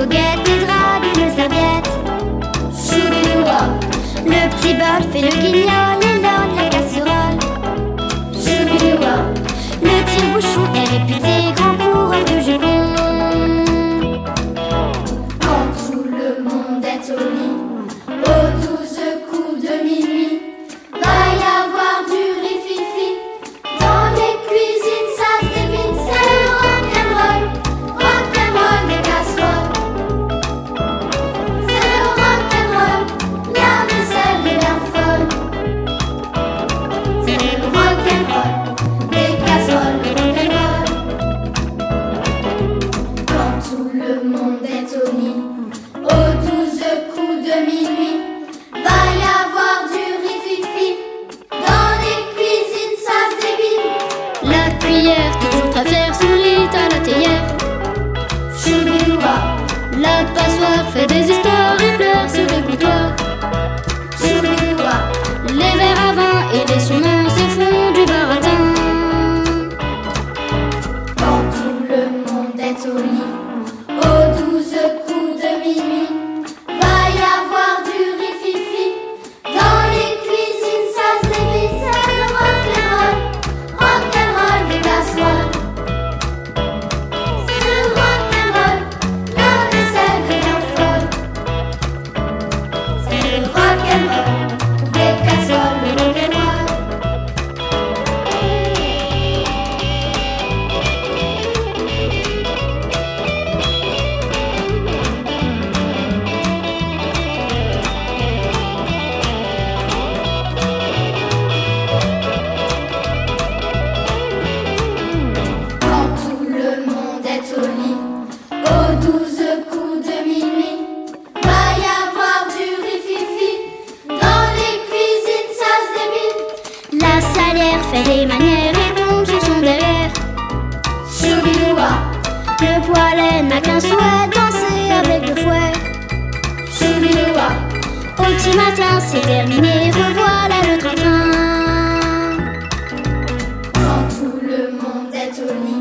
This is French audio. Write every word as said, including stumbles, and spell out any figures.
goguettes, des draps, des serviettes. Choubidoua. Le petit bol fait le guignol et l'orne la casserole. Choubidoua. Le tire-bouchon est réputé grand coureur de jupons. Quand tout le monde est au lit, aux douze coups de minuit, va y avoir du rififi. Dans les cuisines, ça se débite, c'est le rock'n'roll, rock'n'roll des casseroles. C'est le rock'n'roll, la vaisselle est bien folle. C'est le rock'n'roll, des casseroles, le rock'n'roll. Quand tout le monde est au lit, aux douze coups de minuit, va y avoir du rififi. Dans les cuisines, ça se débite. La cuillère, toujours très fière, sourit à la théière. Choubidoua. La passoire fait des histoires et pleure sur le comptoir. Choubidoua. Les verres à vin et les saumons se font du baratin. Quand tout le monde est au lit, aux douze coups de minuit, va y avoir du rififi. Dans les cuisines, ça se débite, c'est le rock'n'roll, rock'n'roll des casseroles. C'est le rock'n'roll, la vaisselle devient folle. C'est le rock'n'roll, des casseroles, le rock'n'roll. Quand tout le monde est au lit, aux douze coups de minuit, va y avoir du rififi. Dans les cuisines, ça se débite. La salière fait des manières et tombe sur son derrière. Choubidoua. Le poêlet n'a qu'un souhait, danser avec le fouet. Choubidoua. Au petit matin, c'est terminé, revoilà le train-train. Quand tout le monde est au lit,